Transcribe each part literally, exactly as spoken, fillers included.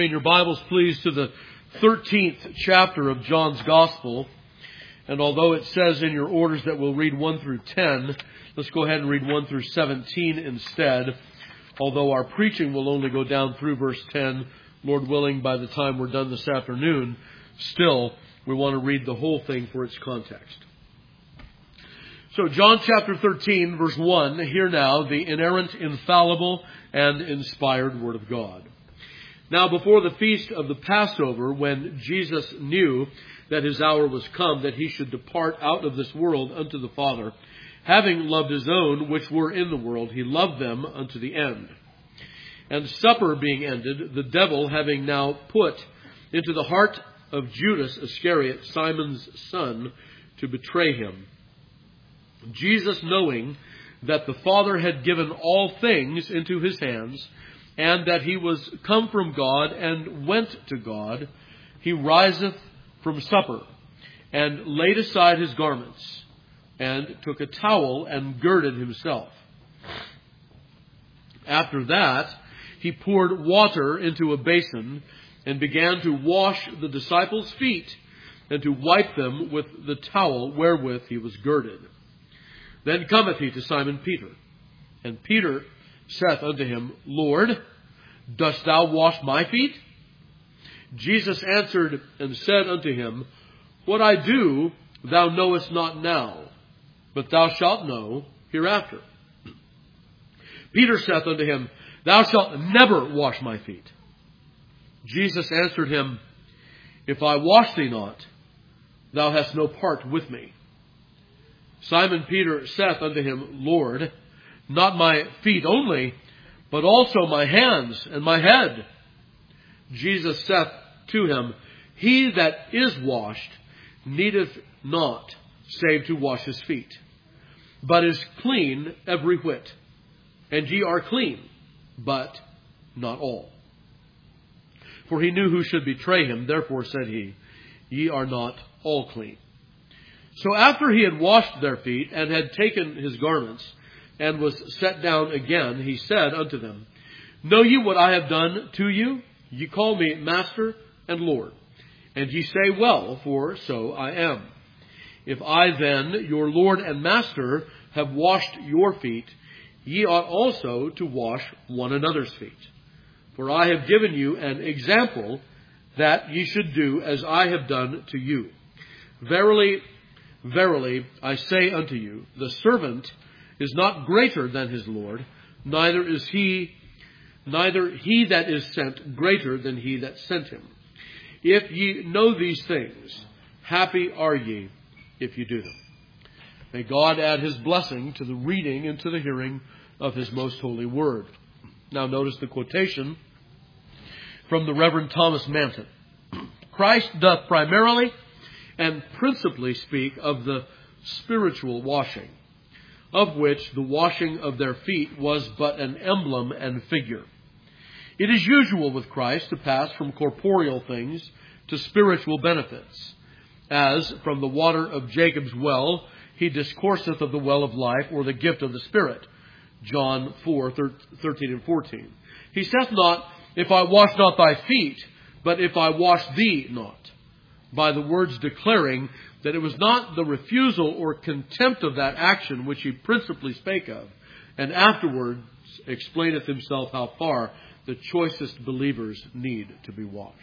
In your Bibles, please, to the thirteenth chapter of John's Gospel. And although it says in your orders that we'll read one through ten, let's go ahead and read one through seventeen instead. Although our preaching will only go down through verse ten, Lord willing, by the time we're done this afternoon, still, we want to read the whole thing for its context. So John chapter thirteen, verse one, hear now the inerrant, infallible, and inspired Word of God. Now before the feast of the Passover, when Jesus knew that his hour was come, that he should depart out of this world unto the Father, having loved his own which were in the world, he loved them unto the end. And supper being ended, the devil having now put into the heart of Judas Iscariot, Simon's son, to betray him. Jesus, knowing that the Father had given all things into his hands, and that he was come from God and went to God, he riseth from supper, and laid aside his garments, and took a towel and girded himself. After that, he poured water into a basin, and began to wash the disciples' feet, and to wipe them with the towel wherewith he was girded. Then cometh he to Simon Peter, and Peter saith unto him, Lord, dost thou wash my feet? Jesus answered and said unto him, What I do thou knowest not now, but thou shalt know hereafter. Peter saith unto him, Thou shalt never wash my feet. Jesus answered him, If I wash thee not, thou hast no part with me. Simon Peter saith unto him, Lord, not my feet only, but also my hands and my head. Jesus saith to him, He that is washed needeth not save to wash his feet, but is clean every whit. And ye are clean, but not all. For he knew who should betray him, therefore said he, Ye are not all clean. So after he had washed their feet, and had taken his garments, and was set down again, he said unto them, Know ye what I have done to you? Ye call me Master and Lord, and ye say well, for so I am. If I then, your Lord and Master, have washed your feet, ye ought also to wash one another's feet. For I have given you an example, that ye should do as I have done to you. Verily, verily, I say unto you, the servant is not greater than his Lord, neither is he, neither he that is sent greater than he that sent him. If ye know these things, happy are ye if you do them. May God add his blessing to the reading and to the hearing of his most holy word. Now notice the quotation from the Reverend Thomas Manton. Christ doth primarily and principally speak of the spiritual washing, of which the washing of their feet was but an emblem and figure. It is usual with Christ to pass from corporeal things to spiritual benefits, as from the water of Jacob's well he discourseth of the well of life, or the gift of the Spirit. John four, thirteen and fourteen. He saith not, If I wash not thy feet, but if I wash thee not, by the words declaring that it was not the refusal or contempt of that action which he principally spake of, and afterwards explaineth himself how far the choicest believers need to be washed.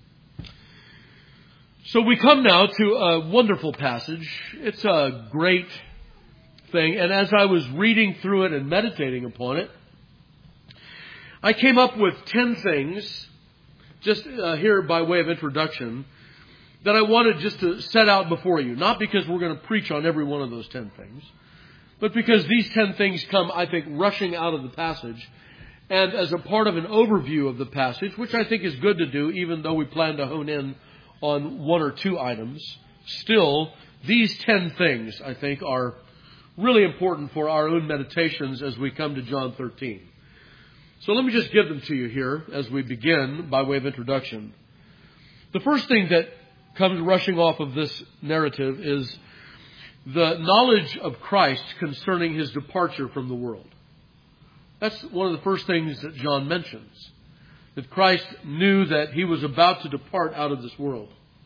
So we come now to a wonderful passage. It's a great thing, and as I was reading through it and meditating upon it, I came up with ten things, just uh, here by way of introduction, that I wanted just to set out before you. Not because we're going to preach on every one of those ten things, but because these ten things come, I think, rushing out of the passage, and as a part of an overview of the passage, which I think is good to do, even though we plan to hone in on one or two items. Still, these ten things, I think, are really important for our own meditations as we come to John thirteen. So let me just give them to you here as we begin by way of introduction. The first thing that comes rushing off of this narrative is the knowledge of Christ concerning his departure from the world. That's one of the first things that John mentions. that Christ knew that he was about to depart out of this world.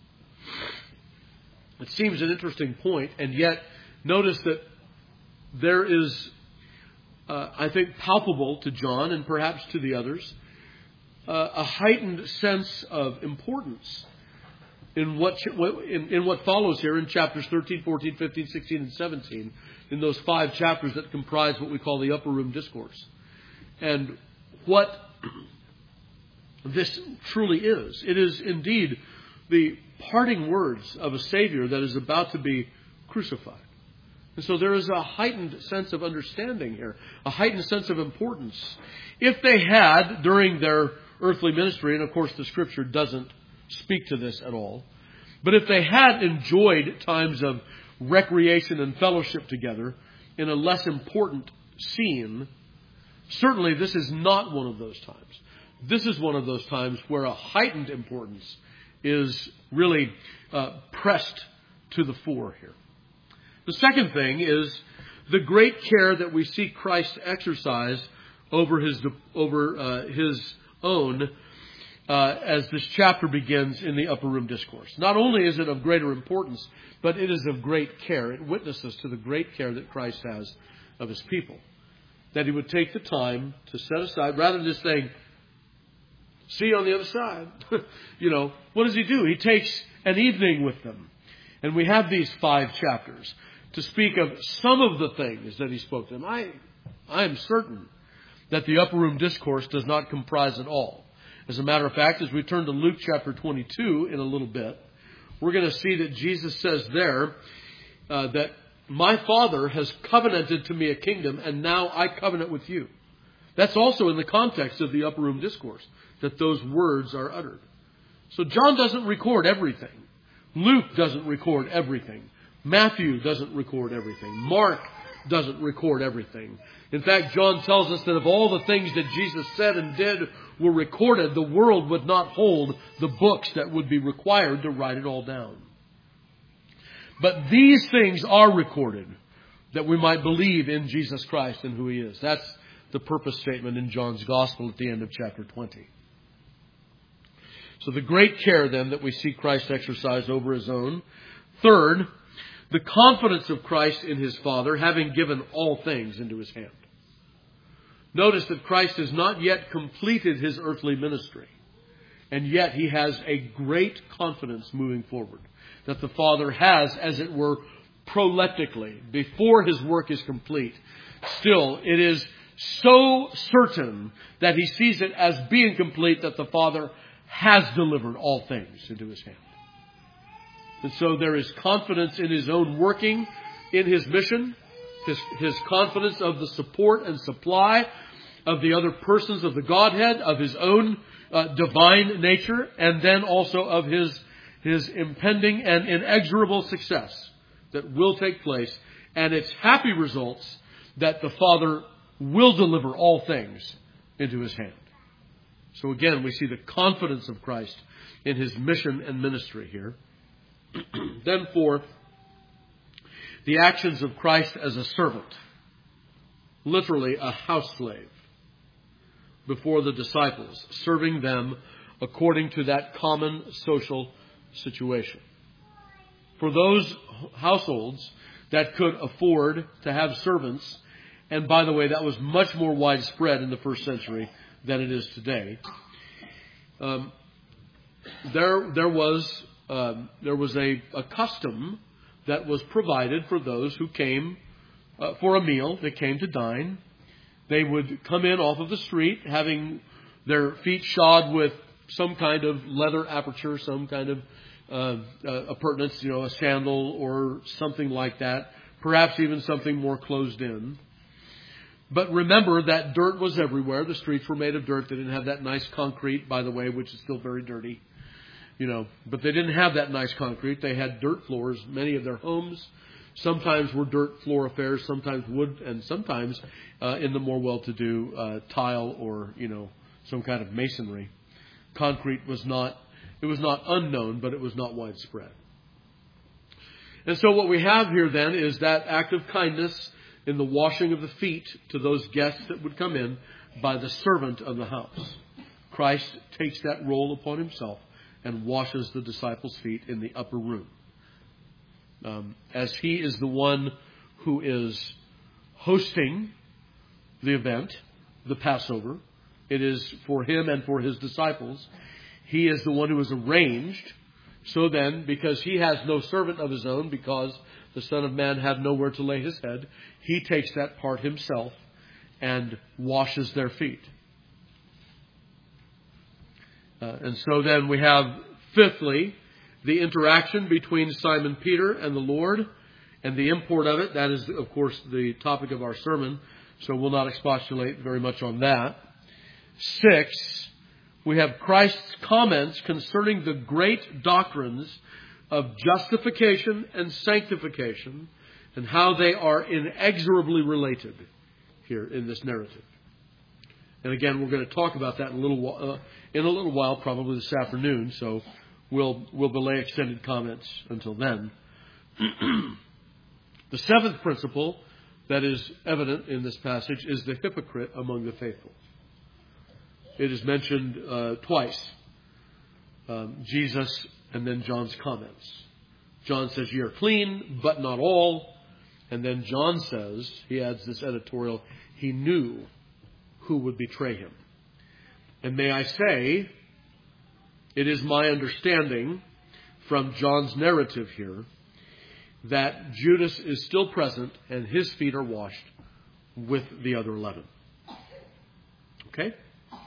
It seems an interesting point, and yet notice that there is, uh, I think, palpable to John and perhaps to the others, uh, a heightened sense of importance in what in, in what follows here in chapters thirteen, fourteen, fifteen, sixteen, and seventeen, in those five chapters that comprise what we call the Upper Room Discourse. And what this truly is. It is indeed the parting words of a Savior that is about to be crucified. And so there is a heightened sense of understanding here, a heightened sense of importance. If they had, during their earthly ministry, and of course the Scripture doesn't speak to this at all, but if they had enjoyed times of recreation and fellowship together in a less important scene, certainly this is not one of those times. This is one of those times where a heightened importance is really uh, pressed to the fore here. The second thing is the great care that we see Christ exercise over his over uh, his own uh, as this chapter begins in the Upper Room Discourse. Not only is it of greater importance, but it is of great care. It witnesses to the great care that Christ has of his people. That he would take the time to set aside, rather than just saying, see you on the other side. You know, what does he do? He takes an evening with them. And we have these five chapters to speak of some of the things that he spoke to them. I, I am certain that the Upper Room Discourse does not comprise it all. As a matter of fact, as we turn to Luke chapter twenty-two in a little bit, we're going to see that Jesus says there uh, that my Father has covenanted to me a kingdom, and now I covenant with you. That's also in the context of the Upper Room Discourse, that those words are uttered. So John doesn't record everything. Luke doesn't record everything. Matthew doesn't record everything. Mark doesn't record everything. In fact, John tells us that if all the things that Jesus said and did were recorded, the world would not hold the books that would be required to write it all down. But these things are recorded that we might believe in Jesus Christ and who he is. That's the purpose statement in John's Gospel at the end of chapter twenty. So the great care then that we see Christ exercise over his own. Third, the confidence of Christ in his Father, having given all things into his hand. Notice that Christ has not yet completed his earthly ministry. And yet he has a great confidence moving forward. That the Father has, as it were, proleptically, before his work is complete. Still, it is so certain that he sees it as being complete that the Father has delivered all things into his hand. And so there is confidence in his own working in his mission, his, his confidence of the support and supply of the other persons of the Godhead, of his own uh, divine nature, and then also of his, his impending and inexorable success that will take place, and its happy results that the Father will deliver all things into his hand. So again, we see the confidence of Christ in his mission and ministry here. Then fourth, the actions of Christ as a servant, literally a house slave, before the disciples, serving them according to that common social situation. For those households that could afford to have servants, and by the way, that was much more widespread in the first century than it is today, um, there there was um, there was a, a custom that was provided for those who came uh, for a meal. They came to dine. They would come in off of the street, having their feet shod with some kind of leather aperture, some kind of uh, uh, appurtenance, you know, a sandal or something like that, perhaps even something more closed in. But remember that dirt was everywhere. The streets were made of dirt. They didn't have that nice concrete, by the way, which is still very dirty. You know, but they didn't have that nice concrete. They had dirt floors. Many of their homes sometimes were dirt floor affairs, sometimes wood, and sometimes uh, in the more well-to-do uh, tile or, you know, some kind of masonry. Concrete was not, it was not unknown, but it was not widespread. And so what we have here then is that act of kindness in the washing of the feet to those guests that would come in by the servant of the house. Christ takes that role upon himself and washes the disciples' feet in the upper room. Um, as he is the one who is hosting the event, the Passover, it is for him and for his disciples. He is the one who is arranged. So then, because he has no servant of his own, because the Son of Man had nowhere to lay his head, he takes that part himself and washes their feet. Uh, and so then we have, fifthly, the interaction between Simon Peter and the Lord, and the import of it. That is, of course, the topic of our sermon, so we'll not expostulate very much on that. Six, we have Christ's comments concerning the great doctrines of justification and sanctification, and how they are inexorably related here in this narrative. And again, we're going to talk about that in a little uh, in a little while, probably this afternoon. So we'll we'll delay extended comments until then. The seventh principle that is evident in this passage is the hypocrite among the faithful. It is mentioned uh, twice. Um, Jesus and then John's comments. John says, "Ye are clean, but not all." And then John says, he adds this editorial, he knew who would betray him. And may I say, it is my understanding from John's narrative here that Judas is still present and his feet are washed with the other eleven. Okay?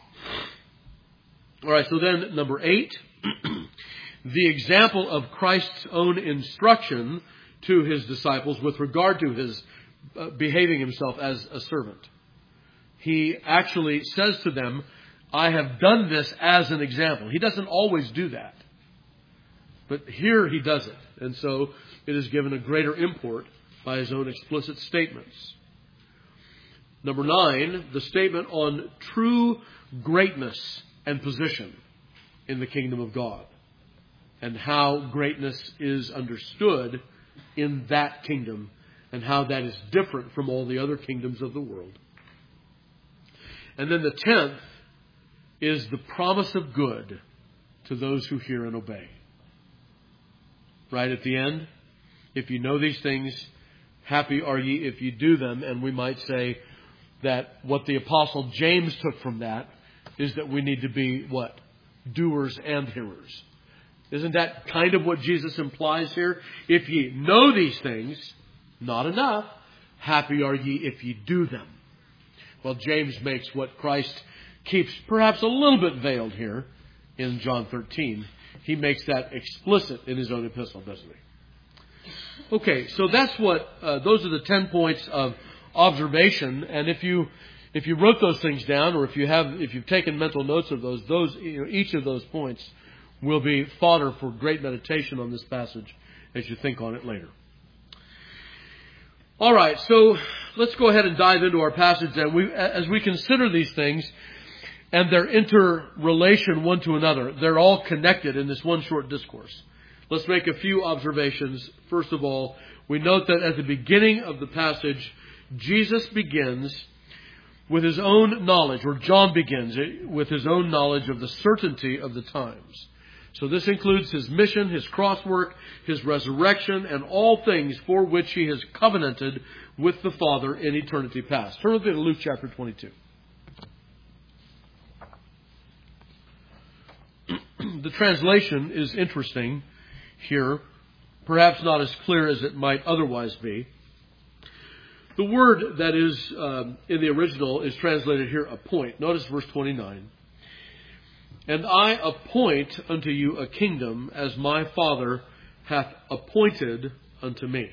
All right, so then number eight, the example of Christ's own instruction to his disciples with regard to his uh, behaving himself as a servant. He actually says to them, I have done this as an example. He doesn't always do that. But here he does it. And so it is given a greater import by his own explicit statements. Number nine, the statement on true greatness and position in the kingdom of God, and how greatness is understood in that kingdom, and how that is different from all the other kingdoms of the world. And then the tenth is the promise of good to those who hear and obey. Right at the end, if you know these things, happy are ye if you do them. And we might say that what the Apostle James took from that is that we need to be what? Doers and hearers. Isn't that kind of what Jesus implies here? If ye know these things, not enough. Happy are ye if ye do them. Well, James makes what Christ keeps perhaps a little bit veiled here in John thirteen. He makes that explicit in his own epistle, doesn't he? Okay, so that's what, uh, those are the ten points of observation. And if you, if you wrote those things down, or if you have, if you've taken mental notes of those, those, you know, each of those points will be fodder for great meditation on this passage as you think on it later. All right, so let's go ahead and dive into our passage then. We, as we consider these things and their interrelation one to another, they're all connected in this one short discourse. Let's make a few observations. First of all, we note that at the beginning of the passage, Jesus begins with his own knowledge, or John begins with his own knowledge of the certainty of the times. So this includes his mission, his cross work, his resurrection, and all things for which he has covenanted with the Father in eternity past. Turn with me to Luke chapter twenty-two. The translation is interesting here, perhaps not as clear as it might otherwise be. The word that is um, in the original is translated here, appoint. Notice verse twenty-nine. And I appoint unto you a kingdom as my Father hath appointed unto me.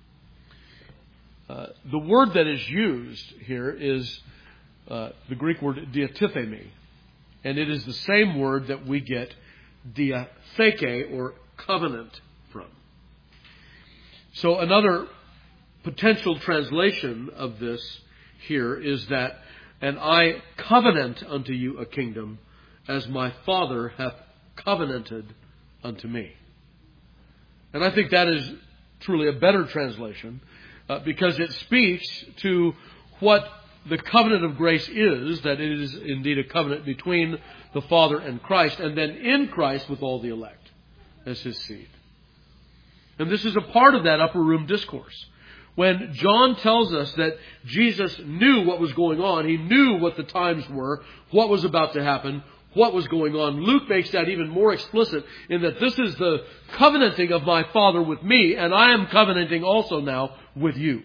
Uh, the word that is used here is uh, the Greek word diatheke, and it is the same word that we get diatheke, or covenant, from. So another potential translation of this here is that, and I covenant unto you a kingdom as my Father hath covenanted unto me. And I think that is truly a better translation uh, because it speaks to what the covenant of grace is that it is indeed a covenant between the Father and Christ, and then in Christ with all the elect as His seed. And this is a part of that upper room discourse. When John tells us that Jesus knew what was going on, He knew what the times were, what was about to happen, what was going on, Luke makes that even more explicit in that this is the covenanting of my Father with me, and I am covenanting also now with you.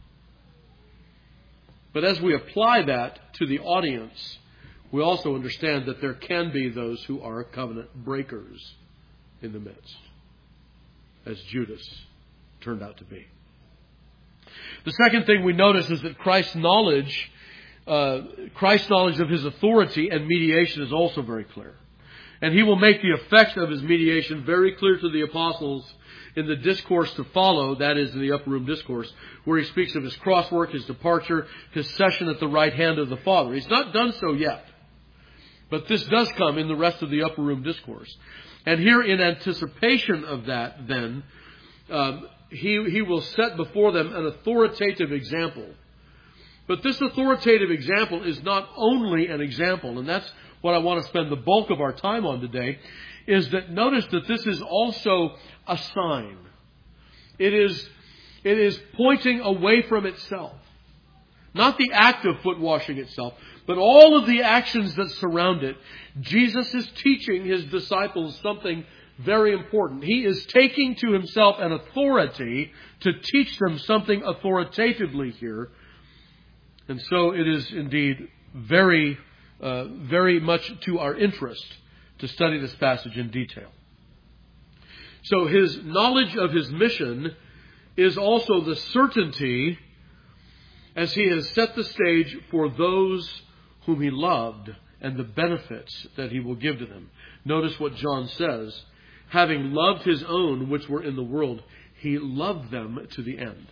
But as we apply that to the audience, we also understand that there can be those who are covenant breakers in the midst, as Judas turned out to be. The second thing we notice is that Christ's knowledge, uh, Christ's knowledge of His authority and mediation is also very clear. And He will make the effect of His mediation very clear to the apostles in the discourse to follow, that is, in the upper room discourse, where He speaks of His cross work, His departure, His session at the right hand of the Father. He's not done so yet. But this does come in the rest of the upper room discourse. And here, in anticipation of that, then, um, he, he will set before them an authoritative example. But this authoritative example is not only an example, and that's what I want to spend the bulk of our time on today, is that notice that this is also a sign. It is, it is pointing away from itself. Not the act of foot washing itself, but all of the actions that surround it. Jesus is teaching His disciples something very important. He is taking to Himself an authority to teach them something authoritatively here. And so it is indeed very, uh, very much to our interest to study this passage in detail. So His knowledge of His mission is also the certainty as He has set the stage for those whom He loved and the benefits that He will give to them. Notice what John says. Having loved His own which were in the world, He loved them to the end.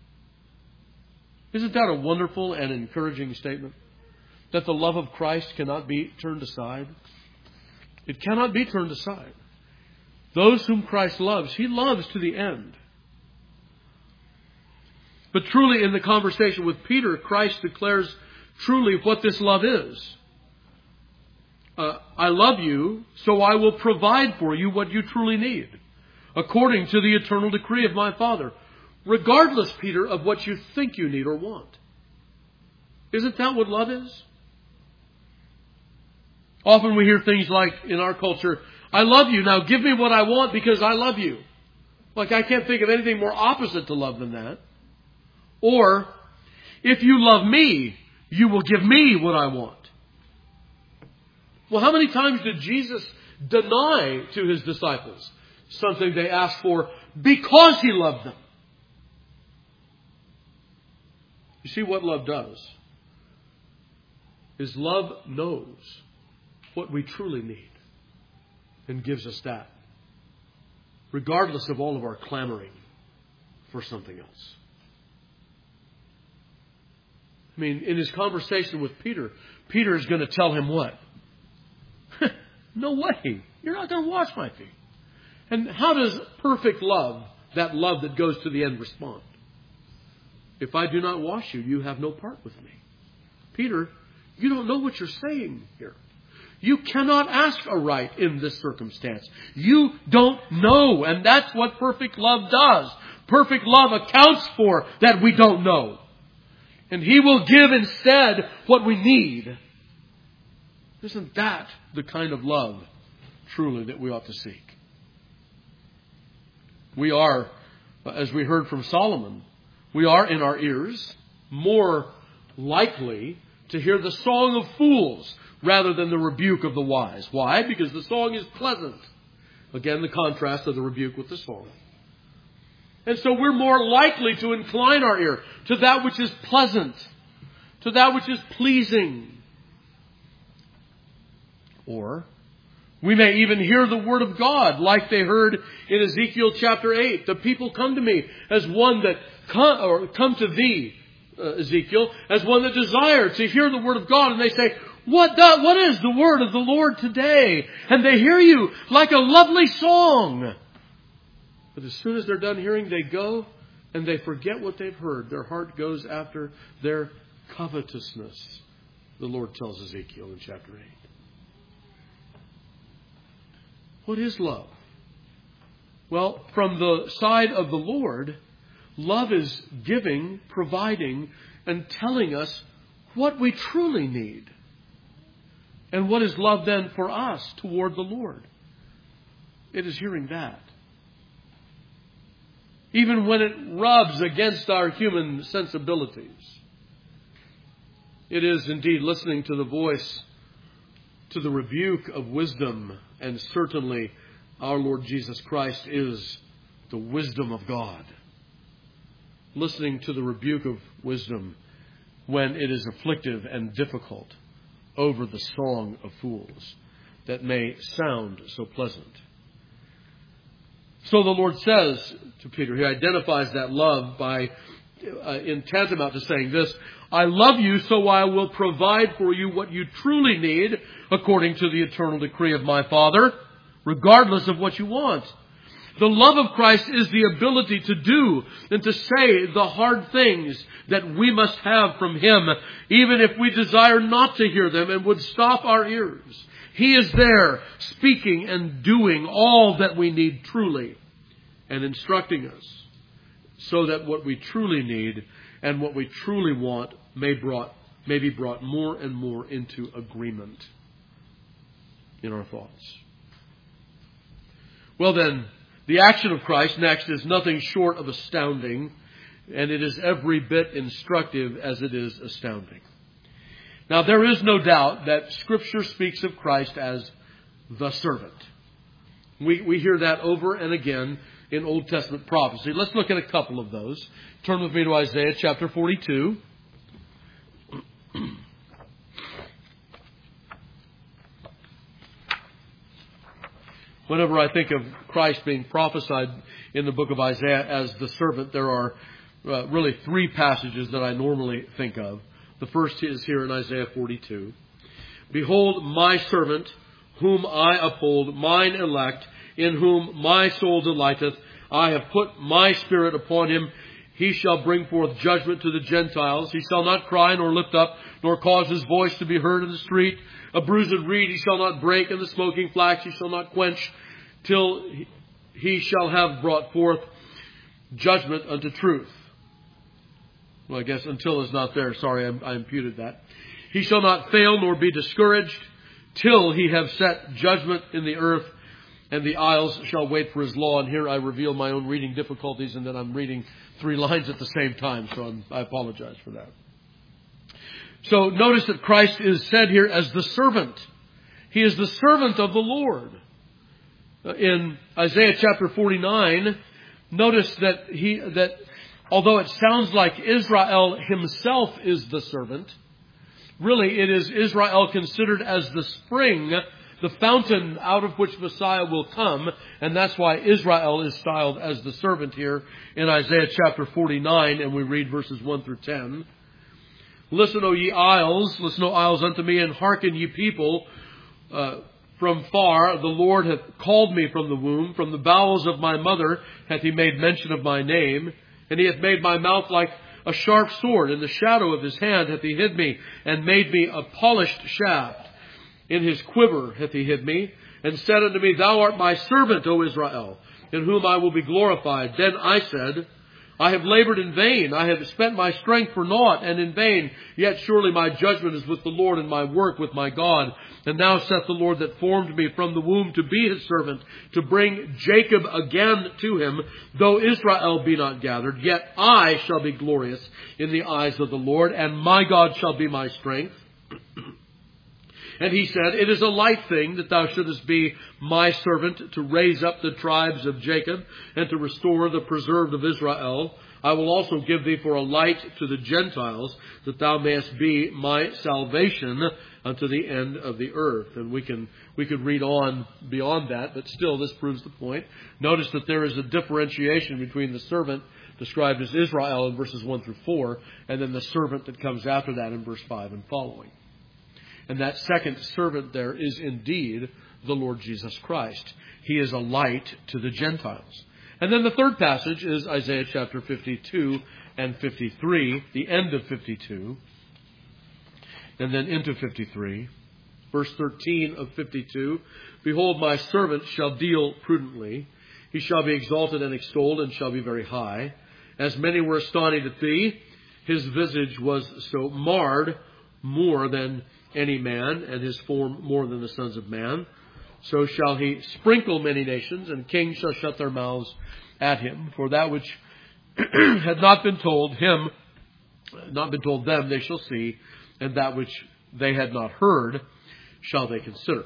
Isn't that a wonderful and encouraging statement? That the love of Christ cannot be turned aside. It cannot be turned aside. Those whom Christ loves, He loves to the end. But truly in the conversation with Peter, Christ declares truly what this love is. Uh, I love you, so I will provide for you what you truly need, according to the eternal decree of my Father. Regardless, Peter, of what you think you need or want. Isn't that what love is? Often we hear things like in our culture, I love you, now give me what I want because I love you. Like I can't think of anything more opposite to love than that. Or, if you love me, you will give me what I want. Well, how many times did Jesus deny to His disciples something they asked for because He loved them? You see what love does? Is love knows what we truly need and gives us that, regardless of all of our clamoring for something else. I mean, in his conversation with Peter, Peter is going to tell him what? No way. You're not going to wash my feet. And how does perfect love, that love that goes to the end, respond? If I do not wash you, you have no part with me. Peter, you don't know what you're saying here. You cannot ask aright in this circumstance. You don't know. And that's what perfect love does. Perfect love accounts for that we don't know. And He will give instead what we need. Isn't that the kind of love, truly, that we ought to seek? We are, as we heard from Solomon, we are in our ears more likely to hear the song of fools rather than the rebuke of the wise. Why? Because the song is pleasant. Again, the contrast of the rebuke with the song. And so we're more likely to incline our ear to that which is pleasant, to that which is pleasing. Or we may even hear the word of God like they heard in Ezekiel chapter eight. The people come to me as one that come, or come to thee, uh, Ezekiel, as one that desire to hear the word of God. And they say, what, do, what is the word of the Lord today? And they hear you like a lovely song. But as soon as they're done hearing, they go and they forget what they've heard. Their heart goes after their covetousness, the Lord tells Ezekiel in chapter eight. What is love? Well, from the side of the Lord, love is giving, providing, and telling us what we truly need. And what is love then for us toward the Lord? It is hearing that. Even when it rubs against our human sensibilities. It is indeed listening to the voice, to the rebuke of wisdom. And certainly our Lord Jesus Christ is the wisdom of God. Listening to the rebuke of wisdom when it is afflictive and difficult over the song of fools that may sound so pleasant. So the Lord says to Peter, he identifies that love by, uh, in tantamount to saying this, I love you, so I will provide for you what you truly need according to the eternal decree of my Father, regardless of what you want. The love of Christ is the ability to do and to say the hard things that we must have from Him, even if we desire not to hear them and would stop our ears. He is there speaking and doing all that we need truly and instructing us so that what we truly need and what we truly want may, brought, may be brought more and more into agreement in our thoughts. Well then, the action of Christ next is nothing short of astounding, and it is every bit instructive as it is astounding. Now, there is no doubt that Scripture speaks of Christ as the servant. We, we hear that over and again in Old Testament prophecy. Let's look at a couple of those. Turn with me to Isaiah chapter forty-two. Whenever I think of Christ being prophesied in the book of Isaiah as the servant, there are uh, really three passages that I normally think of. The first is here in Isaiah forty-two. Behold, my servant, whom I uphold, mine elect, in whom my soul delighteth. I have put my spirit upon him. He shall bring forth judgment to the Gentiles. He shall not cry nor lift up, nor cause his voice to be heard in the street. A bruised reed he shall not break, and the smoking flax he shall not quench, till he shall have brought forth judgment unto truth. Well, I guess until is not there. Sorry, I, I imputed that. He shall not fail nor be discouraged, till he have set judgment in the earth, and the isles shall wait for his law. And here I reveal my own reading difficulties, and then I'm reading three lines at the same time, so I'm, I apologize for that. So notice that Christ is said here as the servant. He is the servant of the Lord. In Isaiah chapter forty-nine, notice that he that although it sounds like Israel himself is the servant, really it is Israel considered as the spring, the fountain out of which Messiah will come, and that's why Israel is styled as the servant here in Isaiah chapter forty-nine, and we read verses one through ten. Listen, O ye isles, listen, O isles, unto me, and hearken, ye people, uh, from far. The Lord hath called me from the womb. From the bowels of my mother hath he made mention of my name. And he hath made my mouth like a sharp sword. In the shadow of his hand hath he hid me, and made me a polished shaft. In his quiver hath he hid me, and said unto me, Thou art my servant, O Israel, in whom I will be glorified. Then I said, I have labored in vain. I have spent my strength for naught and in vain. Yet surely my judgment is with the Lord, and my work with my God. And now saith the Lord that formed me from the womb to be his servant, to bring Jacob again to him. Though Israel be not gathered, yet I shall be glorious in the eyes of the Lord, and my God shall be my strength. And he said, It is a light thing that thou shouldest be my servant, to raise up the tribes of Jacob, and to restore the preserved of Israel. I will also give thee for a light to the Gentiles, that thou mayest be my salvation unto the end of the earth. And we can we could read on beyond that, but still this proves the point. Notice that there is a differentiation between the servant described as Israel in verses one through four, and then the servant that comes after that in verse five and following. And that second servant there is indeed the Lord Jesus Christ. He is a light to the Gentiles. And then the third passage is Isaiah chapter fifty-two and fifty-three, the end of fifty-two. And then into fifty-three. Verse thirteen of fifty-two. Behold, my servant shall deal prudently. He shall be exalted and extolled, and shall be very high. As many were astonished at thee, his visage was so marred more than any man, and his form more than the sons of man. So shall he sprinkle many nations, and kings shall shut their mouths at him. For that which had not been told him, not been told them, they shall see, and that which they had not heard shall they consider.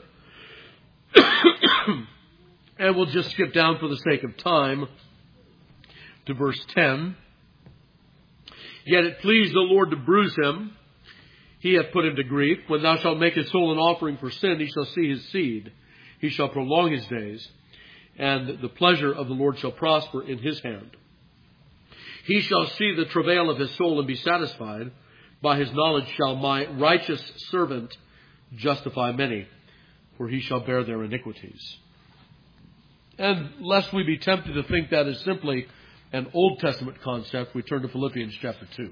And we'll just skip down for the sake of time to verse ten. Yet it pleased the Lord to bruise him. He hath put him to grief. When thou shalt make his soul an offering for sin, he shall see his seed. He shall prolong his days, and the pleasure of the Lord shall prosper in his hand. He shall see the travail of his soul and be satisfied. By his knowledge shall my righteous servant justify many, for he shall bear their iniquities. And lest we be tempted to think that is simply an Old Testament concept, we turn to Philippians chapter two.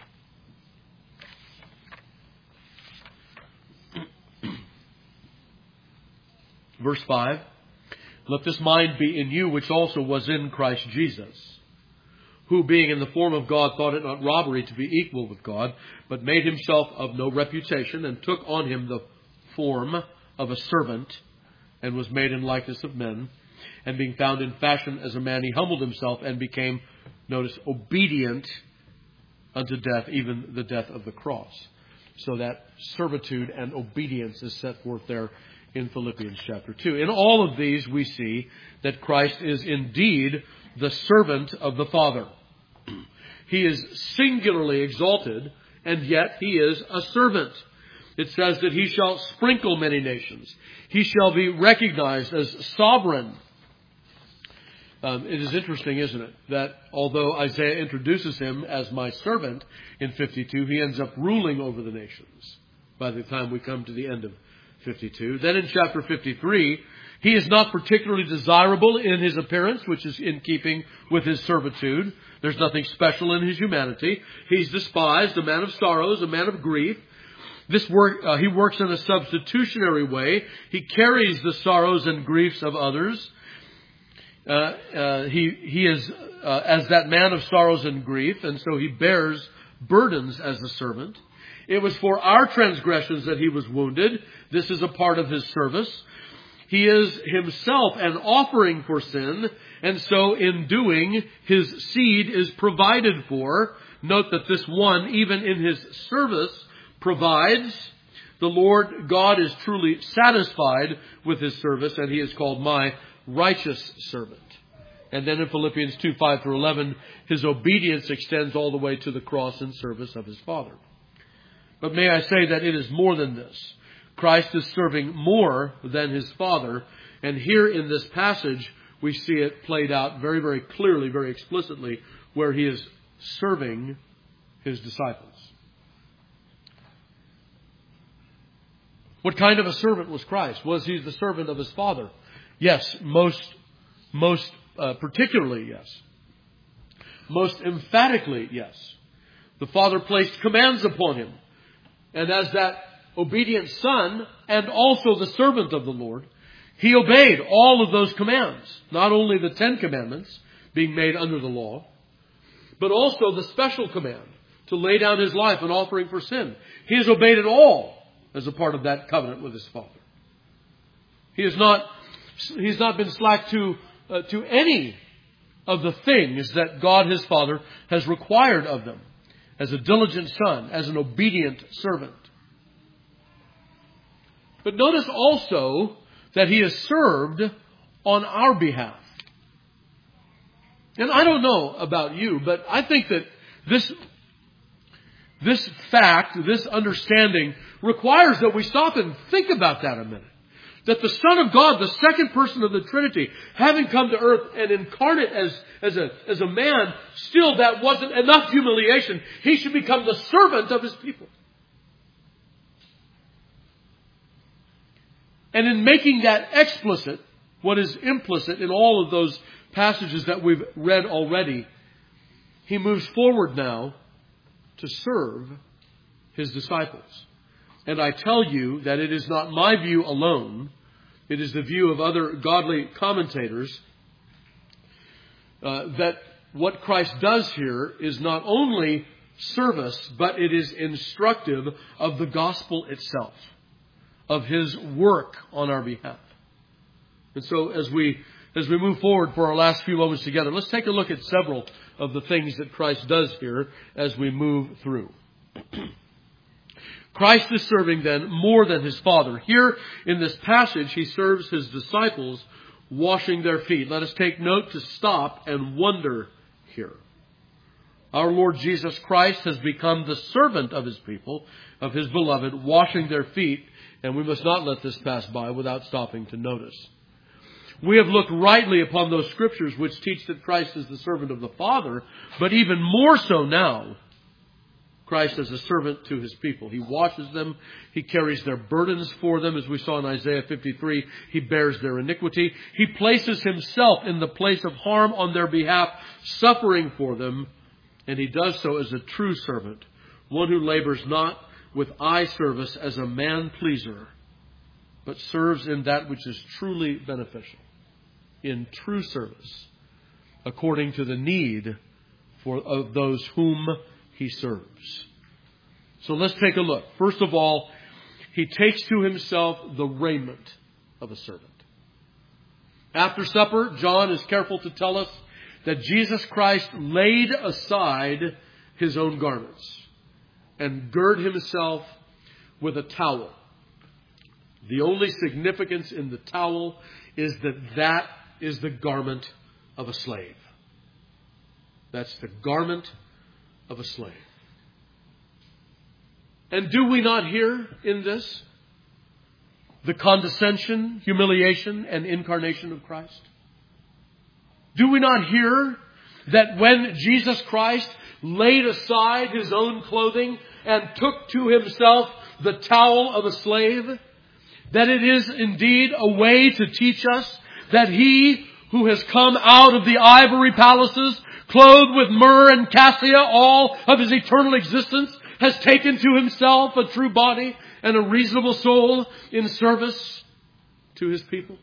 Verse five. Let this mind be in you, which also was in Christ Jesus, who being in the form of God thought it not robbery to be equal with God, but made himself of no reputation, and took on him the form of a servant, and was made in likeness of men. And being found in fashion as a man, he humbled himself and became, notice, obedient unto death, even the death of the cross. So that servitude and obedience is set forth there in Philippians chapter two. In all of these, we see that Christ is indeed the servant of the Father. He is singularly exalted, and yet he is a servant. It says that he shall sprinkle many nations. He shall be recognized as sovereign. Um, it is interesting, isn't it, that although Isaiah introduces him as my servant in fifty-two, he ends up ruling over the nations by the time we come to the end of fifty-two. Then in chapter fifty-three, he is not particularly desirable in his appearance, which is in keeping with his servitude. There's nothing special in his humanity. He's despised, a man of sorrows, a man of grief. This work, uh, he works in a substitutionary way. He carries the sorrows and griefs of others. Uh, uh, he he is uh, as that man of sorrows and grief, and so he bears burdens as a servant. It was for our transgressions that he was wounded. This is a part of his service. He is himself an offering for sin, and so in doing, his seed is provided for. Note that this one, even in his service, provides. The Lord God is truly satisfied with his service, and he is called my righteous servant. And then in Philippians two, five through eleven, his obedience extends all the way to the cross in service of his Father. But may I say that it is more than this. Christ is serving more than his Father. And here in this passage, we see it played out very, very clearly, very explicitly, where he is serving his disciples. What kind of a servant was Christ? Was he the servant of his Father? Yes, most, most uh, particularly, yes. Most emphatically, yes. The Father placed commands upon him. And as that obedient son and also the servant of the Lord, he obeyed all of those commands. Not only the Ten Commandments being made under the law, but also the special command to lay down his life an offering for sin. He has obeyed it all as a part of that covenant with his Father. He has not, he's not been slack to, uh, to any of the things that God his Father has required of them as a diligent son, as an obedient servant. But notice also that he is served on our behalf. And I don't know about you, but I think that this, this fact, this understanding requires that we stop and think about that a minute. That the Son of God, the second person of the Trinity, having come to earth and incarnate as, as, a, as a man, still that wasn't enough humiliation. He should become the servant of his people. And in making that explicit, what is implicit in all of those passages that we've read already, he moves forward now to serve his disciples. And I tell you that it is not my view alone. It is the view of other godly commentators uh, that what Christ does here is not only service, but it is instructive of the gospel itself, of His work on our behalf. And so as we as we move forward for our last few moments together, let's take a look at several of the things that Christ does here as we move through. Christ is serving then more than His Father. Here in this passage, He serves His disciples washing their feet. Let us take note to stop and wonder here. Our Lord Jesus Christ has become the servant of His people, of His beloved, washing their feet, and we must not let this pass by without stopping to notice. We have looked rightly upon those scriptures which teach that Christ is the servant of the Father, but even more so now, Christ as a servant to His people. He washes them. He carries their burdens for them, as we saw in Isaiah fifty-three. He bears their iniquity. He places Himself in the place of harm on their behalf, suffering for them, and He does so as a true servant, one who labors not with eye service as a man-pleaser, but serves in that which is truly beneficial, in true service, according to the need for of those whom He serves. So let's take a look. First of all, He takes to Himself the raiment of a servant. After supper, John is careful to tell us that Jesus Christ laid aside His own garments and girded Himself with a towel. The only significance in the towel is that that is the garment of a slave. That's the garment of a slave. And do we not hear in this the condescension, humiliation, and incarnation of Christ? Do we not hear that when Jesus Christ laid aside His own clothing and took to Himself the towel of a slave, that it is indeed a way to teach us that He who has come out of the ivory palaces, clothed with myrrh and cassia, all of His eternal existence, has taken to Himself a true body and a reasonable soul in service to His people?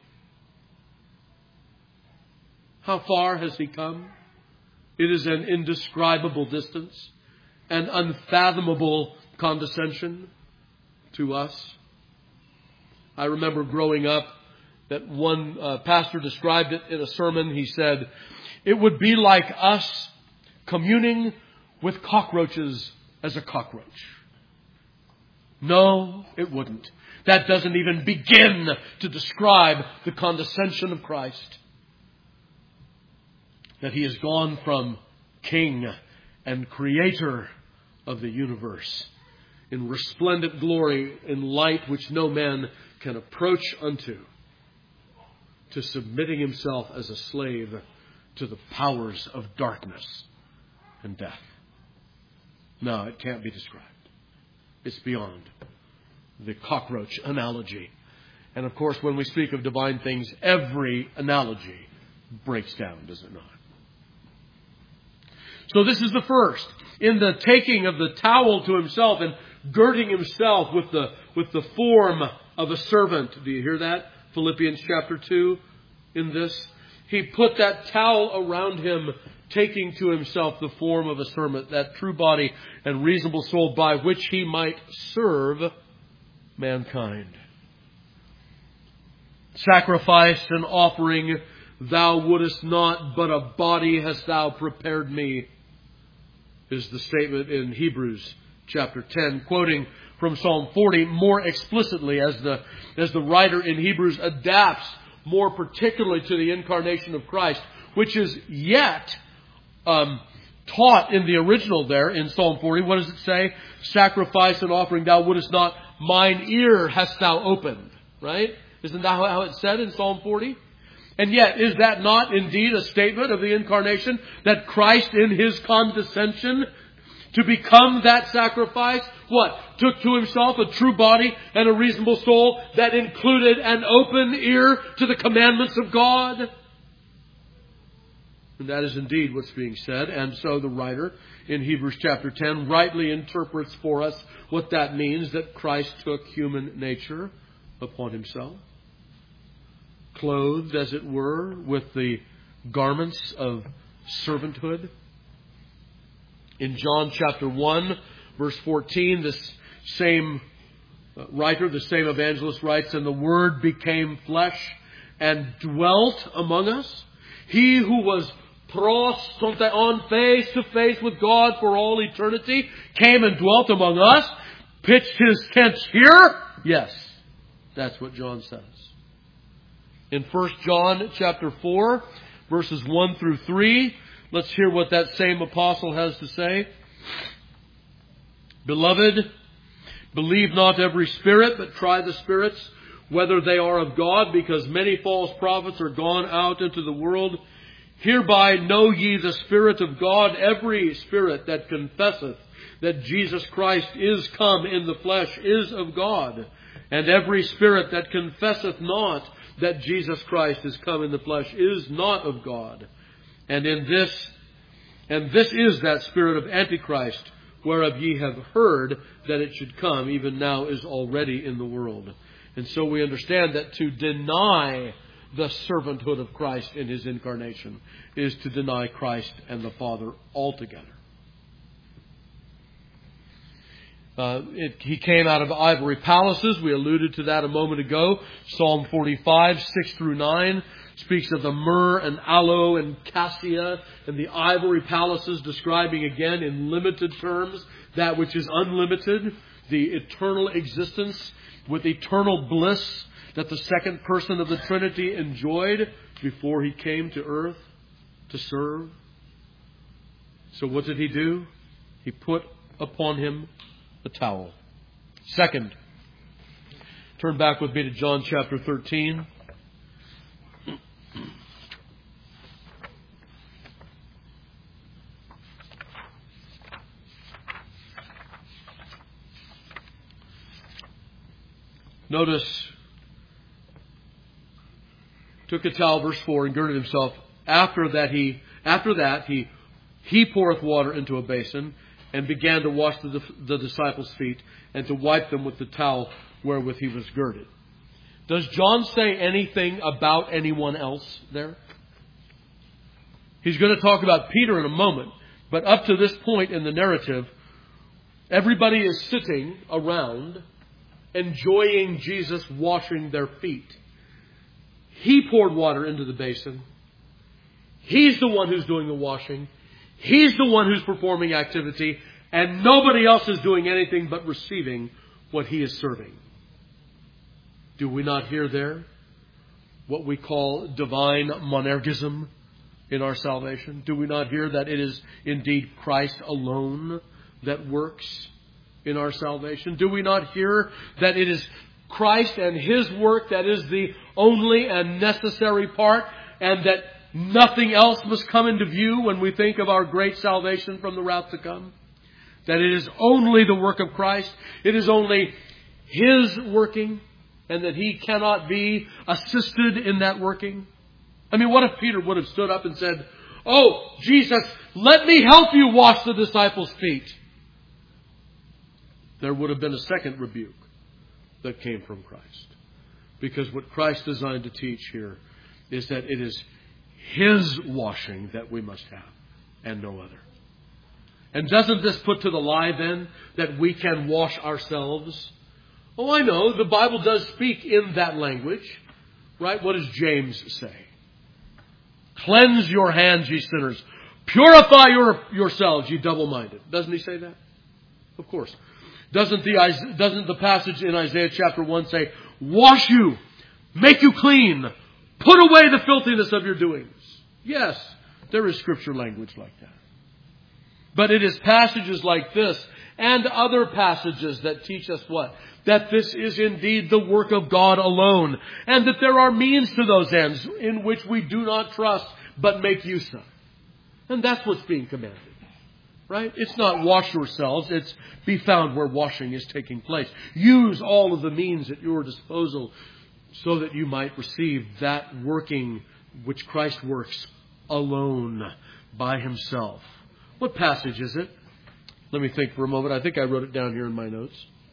How far has He come? It is an indescribable distance, an unfathomable condescension to us. I remember growing up that one uh, pastor described it in a sermon. He said, it would be like us communing with cockroaches as a cockroach. No, it wouldn't. That doesn't even begin to describe the condescension of Christ. That He has gone from King and Creator of the universe in resplendent glory, in light which no man can approach unto, to submitting Himself as a slave to the powers of darkness and death. No, it can't be described. It's beyond the cockroach analogy. And of course, when we speak of divine things, every analogy breaks down, does it not? So this is the first. In the taking of the towel to Himself and girding Himself with the, with the form of a servant. Do you hear that? Philippians chapter two in this. He put that towel around Him, taking to Himself the form of a servant, that true body and reasonable soul by which He might serve mankind. Sacrifice and offering Thou wouldest not, but a body hast Thou prepared me, is the statement in Hebrews chapter ten, quoting from Psalm forty more explicitly as the, as the writer in Hebrews adapts more particularly to the incarnation of Christ, which is yet um, taught in the original there in Psalm forty. What does it say? Sacrifice and offering Thou wouldest not, mine ear hast Thou opened. Right? Isn't that how it's said in Psalm forty? And yet, is that not indeed a statement of the incarnation, that Christ in His condescension to become that sacrifice, what? Took to Himself a true body and a reasonable soul that included an open ear to the commandments of God? And that is indeed what's being said. And so the writer in Hebrews chapter ten rightly interprets for us what that means, that Christ took human nature upon himself, clothed, as it were, with the garments of servanthood. In John chapter one, verse fourteen, this same writer, the same evangelist writes, "And the Word became flesh and dwelt among us. He who was on face to face with God for all eternity came and dwelt among us, pitched his tent here." Yes, that's what John says. In First John chapter four, verses one through three, let's hear what that same apostle has to say. "Beloved, believe not every spirit, but try the spirits, whether they are of God, because many false prophets are gone out into the world. Hereby know ye the Spirit of God. Every spirit that confesseth that Jesus Christ is come in the flesh is of God. And every spirit that confesseth not that Jesus Christ is come in the flesh is not of God. And in this, and this is that spirit of Antichrist, whereof ye have heard that it should come, even now is already in the world." And so we understand that to deny the servanthood of Christ in his incarnation is to deny Christ and the Father altogether. Uh, it, he came out of ivory palaces. We alluded to that a moment ago. Psalm forty-five, six through nine speaks of the myrrh and aloe and cassia and the ivory palaces, describing again in limited terms that which is unlimited, the eternal existence with eternal bliss that the second person of the Trinity enjoyed before he came to earth to serve. So what did he do? He put upon him a towel. Second, turn back with me to John chapter thirteen. Notice, took a towel, verse four, and girded himself. After that he, after that he, he poureth water into a basin, and began to wash the, the disciples' feet, and to wipe them with the towel wherewith he was girded. Does John say anything about anyone else there? He's going to talk about Peter in a moment, but up to this point in the narrative, everybody is sitting around enjoying Jesus washing their feet. He poured water into the basin. He's the one who's doing the washing. He's the one who's performing activity. And nobody else is doing anything but receiving what he is serving. Do we not hear there what we call divine monergism in our salvation? Do we not hear that it is indeed Christ alone that works in our salvation? Do we not hear that it is Christ and his work that is the only and necessary part, and that nothing else must come into view when we think of our great salvation from the wrath to come? That it is only the work of Christ. It is only his working, and that he cannot be assisted in that working. I mean, what if Peter would have stood up and said, "Oh, Jesus, let me help you wash the disciples' feet"? There would have been a second rebuke that came from Christ. Because what Christ designed to teach here is that it is his washing that we must have, and no other. And doesn't this put to the lie then that we can wash ourselves? Oh, I know, the Bible does speak in that language. Right? What does James say? "Cleanse your hands, ye sinners. Purify your, yourselves, ye double-minded." Doesn't he say that? Of course. Doesn't the, doesn't the passage in Isaiah chapter one say, "Wash you, make you clean, put away the filthiness of your doings"? Yes, there is scripture language like that. But it is passages like this and other passages that teach us what? That this is indeed the work of God alone, and that there are means to those ends in which we do not trust but make use of. And that's what's being commanded. Right? It's not wash yourselves. It's be found where washing is taking place. Use all of the means at your disposal so that you might receive that working which Christ works alone by himself. What passage is it? Let me think for a moment. I think I wrote it down here in my notes.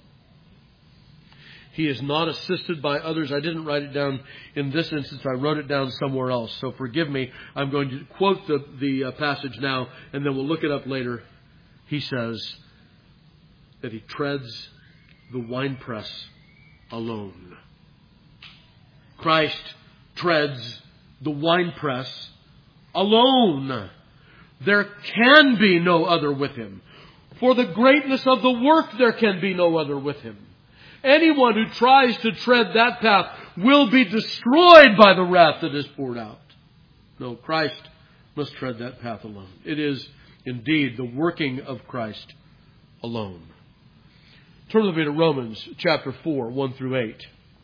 He is not assisted by others. I didn't write it down in this instance. I wrote it down somewhere else. So forgive me. I'm going to quote the, the uh, passage now, and then we'll look it up later. He says that he treads the winepress alone. Christ treads the winepress alone. There can be no other with him. For the greatness of the work, there can be no other with him. Anyone who tries to tread that path will be destroyed by the wrath that is poured out. No, Christ must tread that path alone. It is indeed the working of Christ alone. Turn with me to Romans chapter four, one through eight.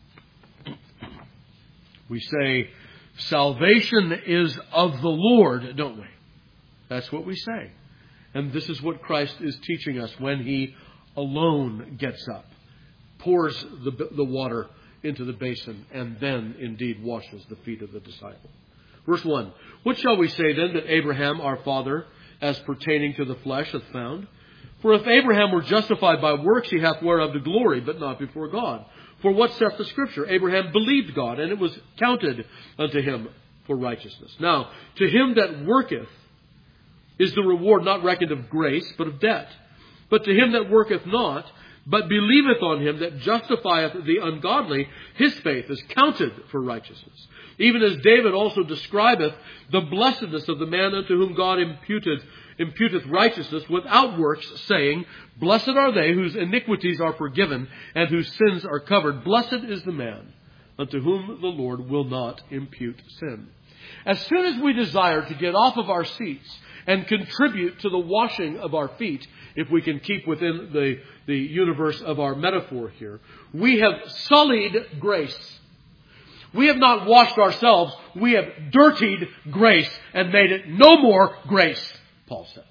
We say, salvation is of the Lord, don't we? That's what we say. And this is what Christ is teaching us when he alone gets up, pours the, the water into the basin, and then indeed washes the feet of the disciple. Verse one, what shall we say then that Abraham our father, as pertaining to the flesh, hath found? For if Abraham were justified by works, he hath whereof the glory, but not before God. For what saith the Scripture? Abraham believed God, and it was counted unto him for righteousness. Now, to him that worketh is the reward not reckoned of grace, but of debt. But to him that worketh not, but believeth on him that justifieth the ungodly, his faith is counted for righteousness. Even as David also describeth the blessedness of the man unto whom God imputed, imputeth righteousness without works, saying, blessed are they whose iniquities are forgiven and whose sins are covered. Blessed is the man unto whom the Lord will not impute sin. As soon as we desire to get off of our seats and contribute to the washing of our feet, if we can keep within the, the universe of our metaphor here, we have sullied grace. We have not washed ourselves. We have dirtied grace and made it no more grace, Paul says.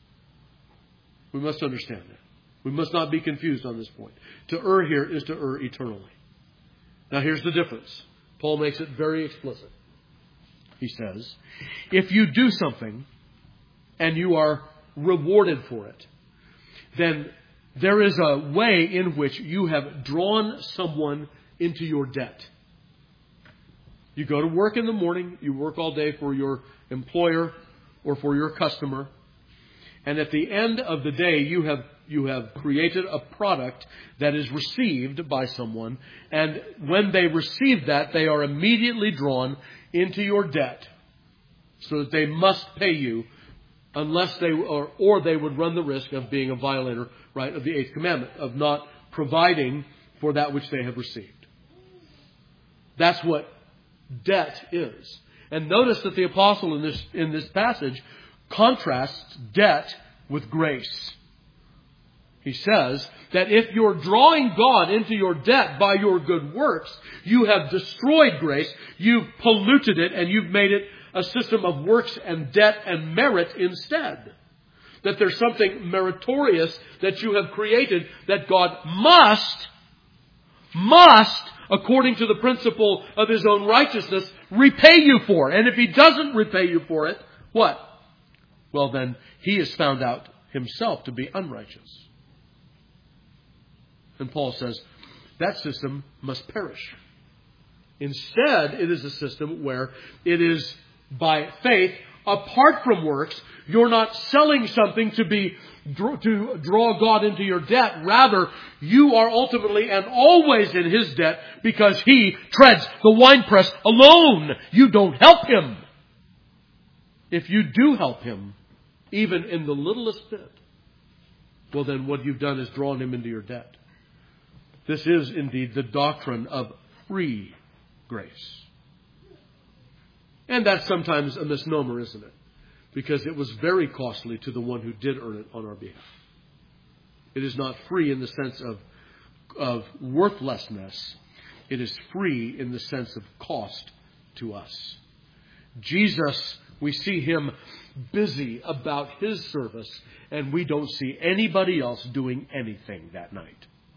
We must understand that. We must not be confused on this point. To err here is to err eternally. Now here's the difference. Paul makes it very explicit. He says, if you do something and you are rewarded for it, then there is a way in which you have drawn someone into your debt. You go to work in the morning, you work all day for your employer or for your customer, and at the end of the day you have you have created a product that is received by someone, and when they receive that, they are immediately drawn into your debt so that they must pay you unless they or, or they would run the risk of being a violator, right, of the eighth commandment, of not providing for that which they have received. That's what debt is. And notice that the apostle in this in this passage contrasts debt with grace. He says that if you're drawing God into your debt by your good works, you have destroyed grace, you've polluted it, and you've made it a system of works and debt and merit instead. That there's something meritorious that you have created that God must, must, according to the principle of his own righteousness, repay you for. And if he doesn't repay you for it, what? Well, then he is found out himself to be unrighteous. And Paul says that system must perish. Instead, it is a system where it is by faith, apart from works. You're not selling something to be to draw God into your debt. Rather, you are ultimately and always in his debt because he treads the winepress alone. You don't help him. If you do help him, even in the littlest bit, well then what you've done is drawn him into your debt. This is indeed the doctrine of free grace. And that's sometimes a misnomer, isn't it? Because it was very costly to the one who did earn it on our behalf. It is not free in the sense of, of worthlessness. It is free in the sense of cost to us. Jesus, we see him busy about his service, and we don't see anybody else doing anything that night.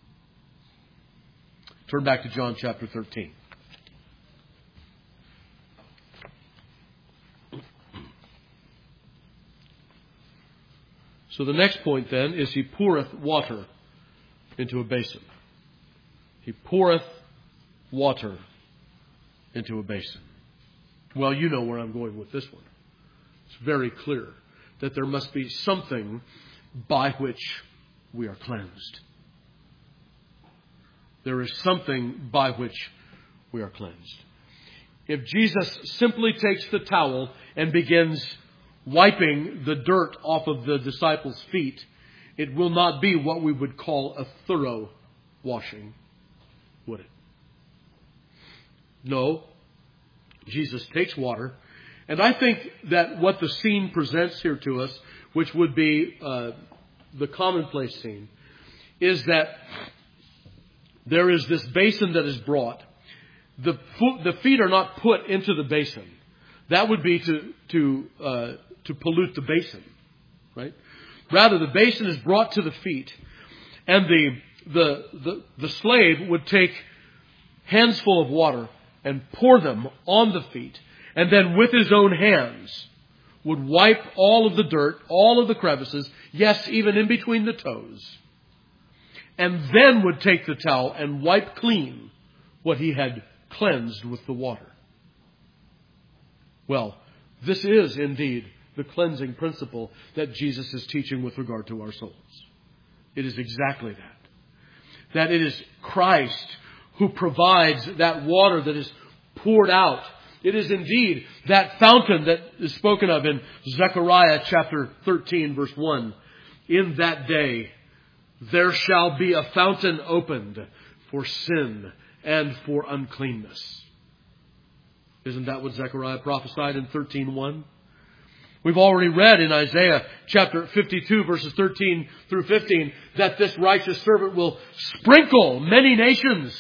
Turn back to John chapter thirteen. So the next point then is he poureth water into a basin. He poureth water into a basin. Well, you know where I'm going with this one. It's very clear that there must be something by which we are cleansed. There is something by which we are cleansed. If Jesus simply takes the towel and begins wiping the dirt off of the disciples' feet, it will not be what we would call a thorough washing, would it? No. Jesus takes water. And I think that what the scene presents here to us, which would be uh, the commonplace scene, is that there is this basin that is brought. The, fo- the feet are not put into the basin. That would be to to uh, to pollute the basin, right? Rather, the basin is brought to the feet, and the the the, the slave would take hands full of water and pour them on the feet, and then with his own hands would wipe all of the dirt, all of the crevices, yes, even in between the toes, and then would take the towel and wipe clean what he had cleansed with the water. Well, this is indeed the cleansing principle that Jesus is teaching with regard to our souls. It is exactly that. That it is Christ who provides that water that is poured out. It is indeed that fountain that is spoken of in Zechariah chapter thirteen, verse one. In that day there shall be a fountain opened for sin and for uncleanness. Isn't that what Zechariah prophesied in thirteen one? We've already read in Isaiah chapter fifty-two, verses thirteen through fifteen, that this righteous servant will sprinkle many nations.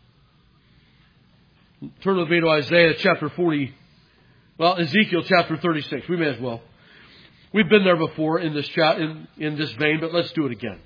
Turn with me to Isaiah chapter forty. Well, Ezekiel chapter thirty-six. We may as well. We've been there before in this chat, in, in this vein, but let's do it again.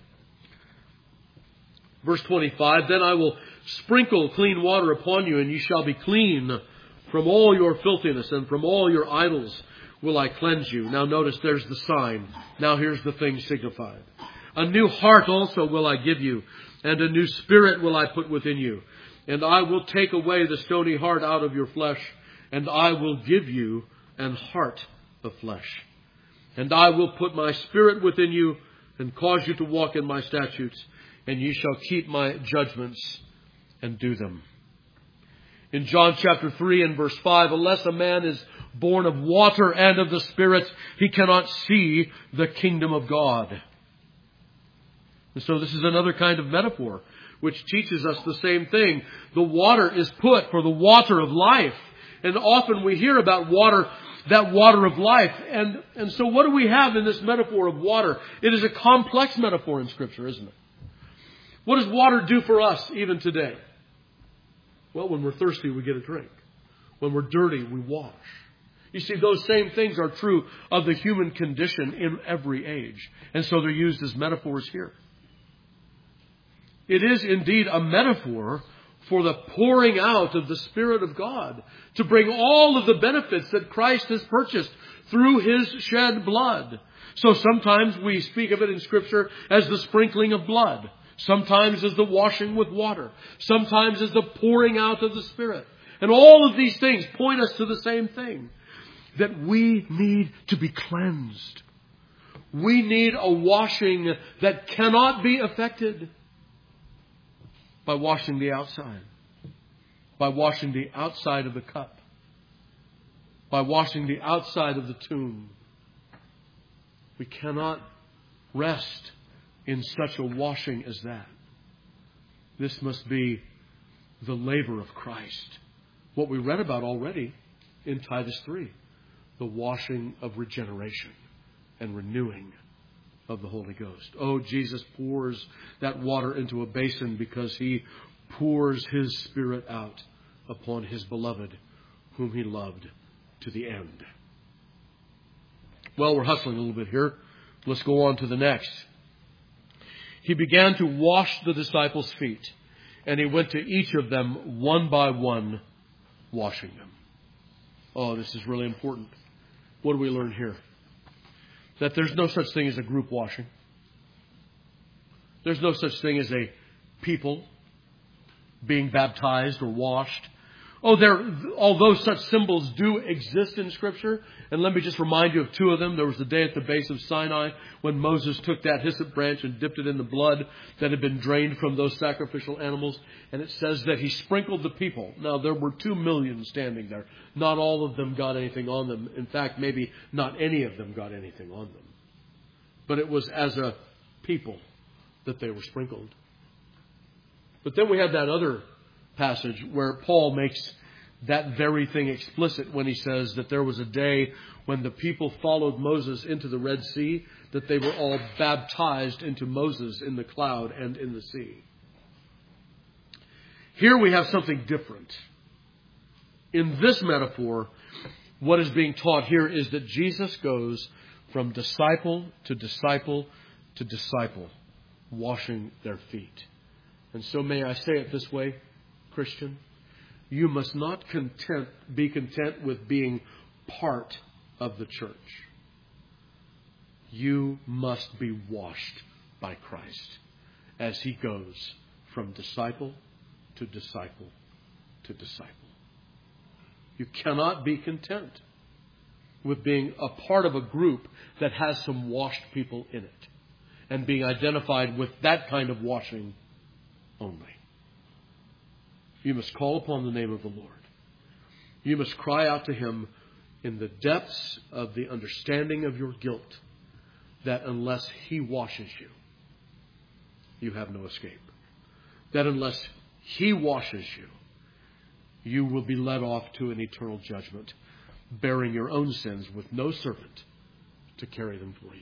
Verse twenty-five, then I will sprinkle clean water upon you, and you shall be clean from all your filthiness, and from all your idols will I cleanse you. Now notice there's the sign. Now here's the thing signified. A new heart also will I give you, and a new spirit will I put within you. And I will take away the stony heart out of your flesh, and I will give you an heart of flesh. And I will put my spirit within you, and cause you to walk in my statutes, and ye shall keep my judgments and do them. In John chapter three and verse five, unless a man is born of water and of the Spirit, he cannot see the kingdom of God. And so this is another kind of metaphor which teaches us the same thing. The water is put for the water of life. And often we hear about water, that water of life. And, and so what do we have in this metaphor of water? It is a complex metaphor in Scripture, isn't it? What does water do for us even today? Well, when we're thirsty, we get a drink. When we're dirty, we wash. You see, those same things are true of the human condition in every age. And so they're used as metaphors here. It is indeed a metaphor for the pouring out of the Spirit of God to bring all of the benefits that Christ has purchased through His shed blood. So sometimes we speak of it in Scripture as the sprinkling of blood. Sometimes as the washing with water. Sometimes as the pouring out of the Spirit. And all of these things point us to the same thing. That we need to be cleansed. We need a washing that cannot be affected by washing the outside. By washing the outside of the cup. By washing the outside of the tomb. We cannot rest in such a washing as that. This must be the labor of Christ. What we read about already in Titus three. The washing of regeneration and renewing of the Holy Ghost. Oh, Jesus pours that water into a basin because He pours His Spirit out upon His beloved, whom He loved to the end. Well, we're hustling a little bit here. Let's go on to the next. He began to wash the disciples' feet, and He went to each of them one by one, washing them. Oh, this is really important. What do we learn here? that there's no such thing as a group washing. There's no such thing as a people being baptized or washed. Oh, there, although such symbols do exist in Scripture, and let me just remind you of two of them. There was the day at the base of Sinai when Moses took that hyssop branch and dipped it in the blood that had been drained from those sacrificial animals. And it says that he sprinkled the people. Now, there were two million standing there. Not all of them got anything on them. In fact, maybe not any of them got anything on them. But it was as a people that they were sprinkled. But then we have that other passage where Paul makes that very thing explicit when he says that there was a day when the people followed Moses into the Red Sea, that they were all baptized into Moses in the cloud and in the sea. Here we have something different. In this metaphor, what is being taught here is that Jesus goes from disciple to disciple to disciple, washing their feet. And so may I say it this way, Christian, you must not content, be content with being part of the church. You must be washed by Christ as he goes from disciple to disciple to disciple. You cannot be content with being a part of a group that has some washed people in it and being identified with that kind of washing only. You must call upon the name of the Lord. You must cry out to him in the depths of the understanding of your guilt that unless he washes you, you have no escape. That unless he washes you, you will be led off to an eternal judgment, bearing your own sins with no servant to carry them for you.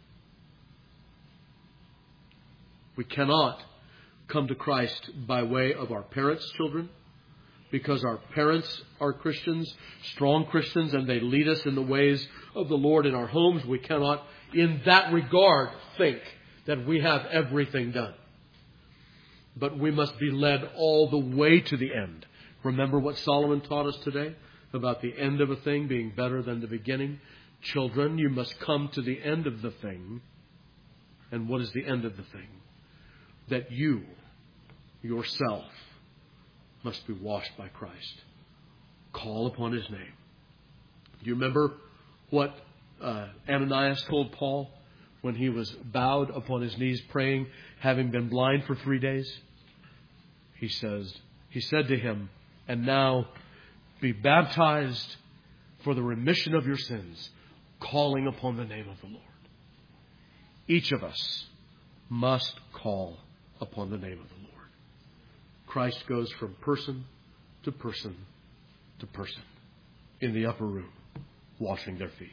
We cannot come to Christ by way of our parents' children, because our parents are Christians, strong Christians, and they lead us in the ways of the Lord in our homes. We cannot, in that regard, think that we have everything done. But we must be led all the way to the end. Remember what Solomon taught us today about the end of a thing being better than the beginning? Children, you must come to the end of the thing. And what is the end of the thing? That you yourself must be washed by Christ. Call upon his name. Do you remember what uh, Ananias told Paul when he was bowed upon his knees praying, having been blind for three days? He says, he said to him, and now be baptized for the remission of your sins, calling upon the name of the Lord. Each of us must call upon the name of the Lord. Christ goes from person to person to person in the upper room, washing their feet.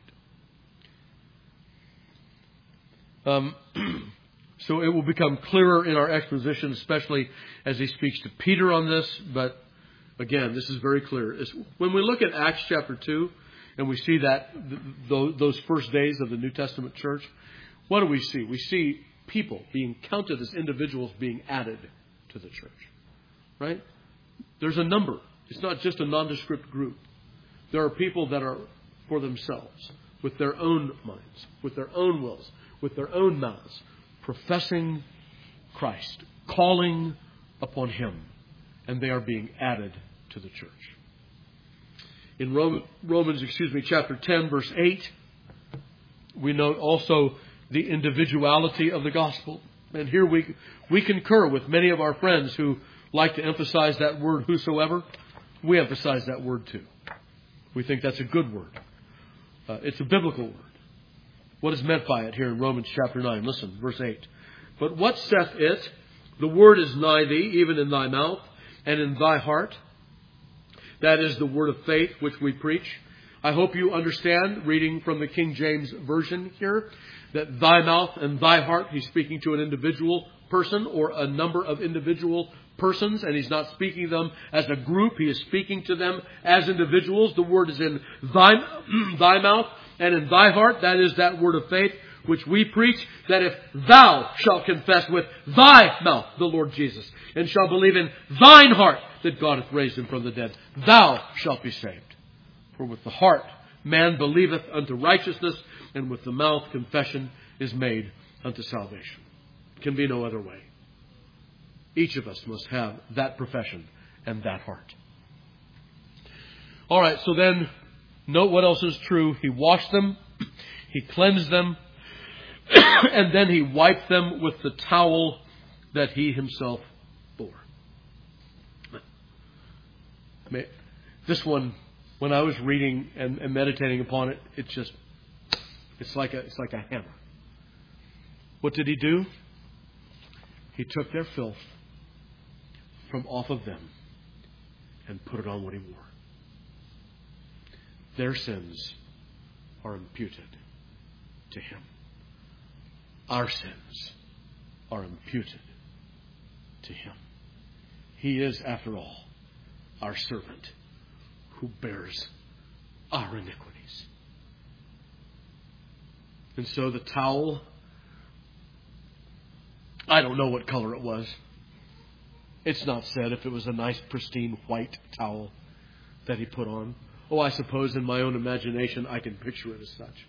Um, so it will become clearer in our exposition, especially as he speaks to Peter on this. But again, this is very clear. It's, when we look at Acts chapter two and we see that th- those first days of the New Testament church, what do we see? We see people being counted as individuals being added to the church. Right? There's a number. It's not just a nondescript group. There are people that are for themselves, with their own minds, with their own wills, with their own mouths, professing Christ, calling upon him, and they are being added to the church. In Romans, excuse me, chapter ten, verse eight, we note also the individuality of the gospel. And here we we concur with many of our friends who like to emphasize that word whosoever. We emphasize that word too. We think that's a good word. Uh, it's a biblical word. What is meant by it here in Romans chapter nine? Listen, verse eight. But what saith it? The word is nigh thee, even in thy mouth and in thy heart. That is the word of faith which we preach. I hope you understand, reading from the King James Version here, that thy mouth and thy heart, he's speaking to an individual person or a number of individual persons, and he's not speaking to them as a group. He is speaking to them as individuals. The word is in thy, thy mouth and in thy heart. That is that word of faith which we preach, that if thou shalt confess with thy mouth the Lord Jesus, and shalt believe in thine heart that God hath raised him from the dead, thou shalt be saved. For with the heart man believeth unto righteousness, and with the mouth confession is made unto salvation. It can be no other way. Each of us must have that profession and that heart. All right, so then, note what else is true. He washed them, he cleansed them, and then he wiped them with the towel that he himself bore. This one, when I was reading and, and meditating upon it, it just, it's like a, it's like a hammer. What did he do? He took their filth from off of them and put it on what he wore. Their sins are imputed to him. Our sins are imputed to him. He is, after all, our servant who bears our iniquities. And so the towel, I don't know what color it was. It's not said if it was a nice, pristine white towel that he put on. Oh, I suppose in my own imagination I can picture it as such.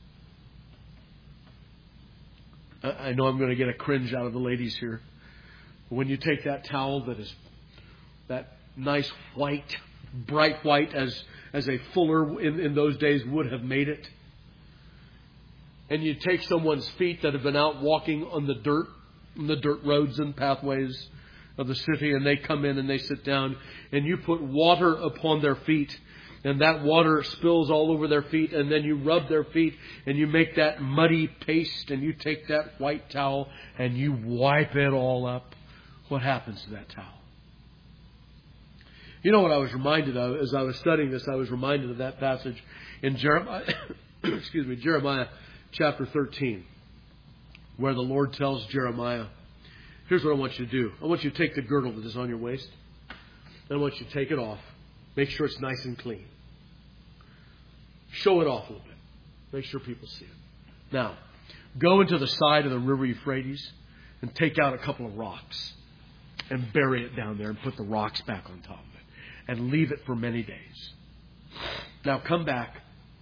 I know I'm going to get a cringe out of the ladies here. When you take that towel that is that nice white, bright white as, as a fuller in, in those days would have made it, and you take someone's feet that have been out walking on the dirt, on the dirt roads and pathways of the city, and they come in and they sit down, and you put water upon their feet, and that water spills all over their feet, and then you rub their feet, and you make that muddy paste, and you take that white towel, and you wipe it all up. What happens to that towel? You know what I was reminded of as I was studying this? I was reminded of that passage in Jeremiah, excuse me, Jeremiah chapter thirteen, where the Lord tells Jeremiah, here's what I want you to do. I want you to take the girdle that is on your waist, and I want you to take it off. Make sure it's nice and clean. Show it off a little bit. Make sure people see it. Now, go into the side of the river Euphrates and take out a couple of rocks and bury it down there and put the rocks back on top of it and leave it for many days. Now come back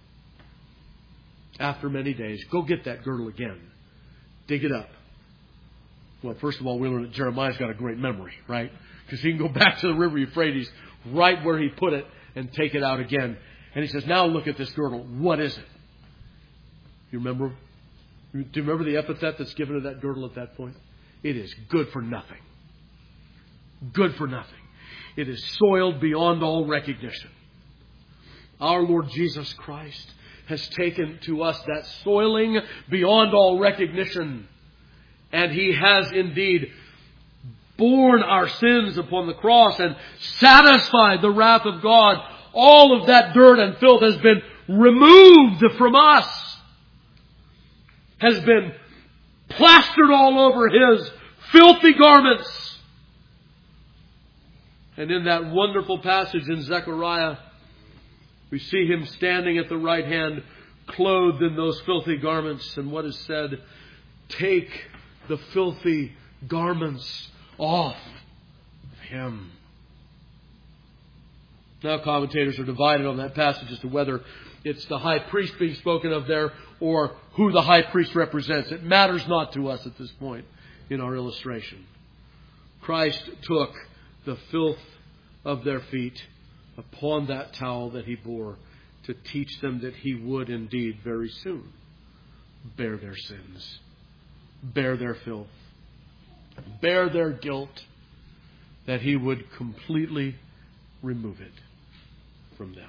after many days. Go get that girdle again. Dig it up. Well, first of all, we learn that Jeremiah's got a great memory, right? Because he can go back to the river Euphrates right where he put it and take it out again. And he says, now look at this girdle. What is it? You remember? Do you remember the epithet that's given to that girdle at that point? It is good for nothing. Good for nothing. It is soiled beyond all recognition. Our Lord Jesus Christ has taken to us that soiling beyond all recognition. And He has indeed borne our sins upon the cross and satisfied the wrath of God. All of that dirt and filth has been removed from us. Has been plastered all over His filthy garments. And in that wonderful passage in Zechariah, we see Him standing at the right hand, clothed in those filthy garments. And what is said? Take the filthy garments off Him. Now commentators are divided on that passage as to whether it's the high priest being spoken of there or who the high priest represents. It matters not to us at this point in our illustration. Christ took the filth of their feet upon that towel that He bore to teach them that He would indeed very soon bear their sins, bear their filth, bear their guilt, that He would completely remove it from them.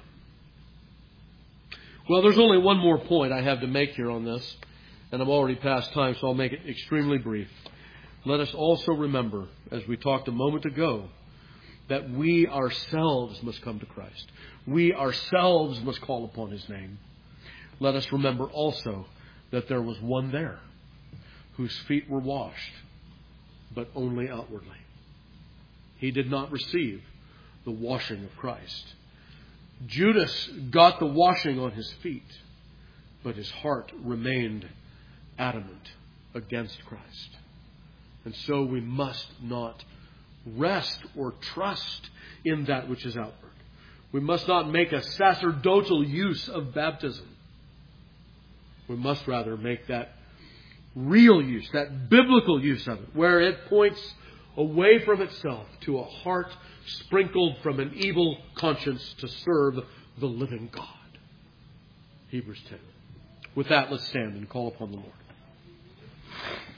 Well, there's only one more point I have to make here on this, and I'm already past time, so I'll make it extremely brief. Let us also remember, as we talked a moment ago, that we ourselves must come to Christ. We ourselves must call upon His name. Let us remember also that there was one there whose feet were washed, but only outwardly. He did not receive the washing of Christ. Judas got the washing on his feet, but his heart remained adamant against Christ. And so we must not rest or trust in that which is outward. We must not make a sacerdotal use of baptism. We must rather make that real use, that biblical use of it, where it points away from itself to a heart sprinkled from an evil conscience to serve the living God. Hebrews ten. With that, let's stand and call upon the Lord.